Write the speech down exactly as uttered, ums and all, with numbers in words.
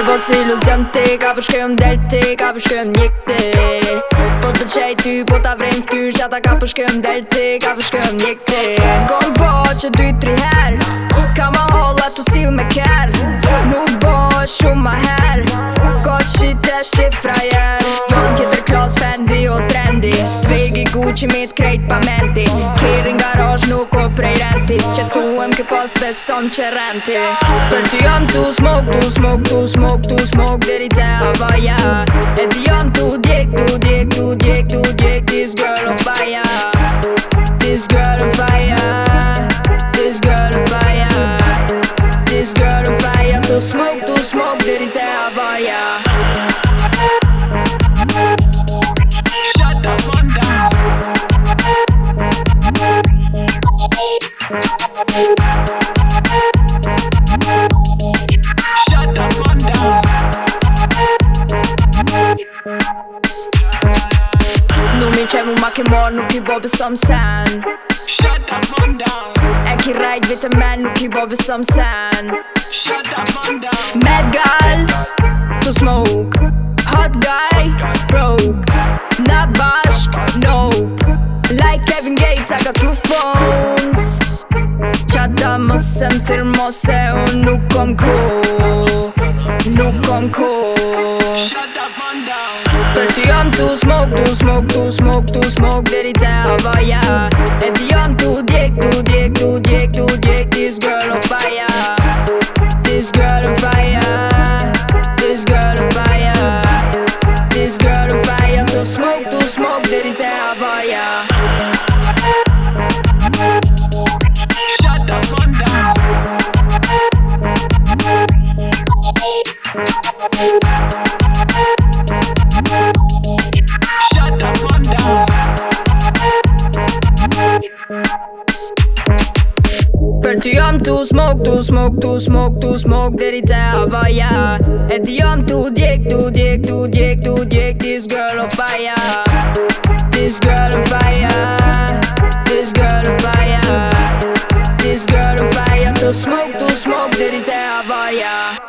Ti po si iluzion ti, ka për shkëm del ti, ka për shkëm njek ti. Po të qej ty, po ta vrejmë ftyr, qata ka për shkëm del ti, ka për shkëm njek ti. Gon bo që dy tri her, ka ma holla tu sil me ker. Nuk bo shumë ma her, ko që të shti frajer. Jon kjetër klas Fendi o trendi, Svegi Gucci mit krejt pa menti. Kiri nga rosh nuk o prej renti, që thuem ke pas beson që renti. Për ty jam tu smoke, tu smoke, tu smoke, tu smoke deri te avaja. E ti jam tu djek, tu djek, tu djek, tu djek. This girl on fire, this girl on fire, this girl on fire, this girl on fire. Tu smoke, tu smoke deri te avaja. Shut the fun down. Shut the fun down. Nuk mi qe mu ma ke mor, nuk i bo besom sen. Shut the fun down. E ki rajt vite men, nuk i bo besom sen. Shut the fun down. Mad girl, to smoke. Hot guy, broke. Na bashk, nope. Like Kevin Gates, I got two phones. Qata mos se m'thirmo se unë nuk kom ko, nuk kom ko. Shut the fun down. Për ty jam tu smoke, tu smoke, tu smoke, tu smoke deri te avaja. E ti jam tu djek, tu djek, tu djek, tu djek. This girl on fire, this girl on fire, this girl on fire, this girl on fire. Tu smoke, tu smoke deri te avaja. Shut the fun down. Shut the fun down. Për ty jam tu smoke, tu smoke, tu smoke, tu smoke deri te avaja. E ti jam tu djek, tu djek, tu djek, tu djek. This girl on fire, this girl on fire, this girl on fire, this girl on fire. Tu smoke, tu smoke deri te avaja.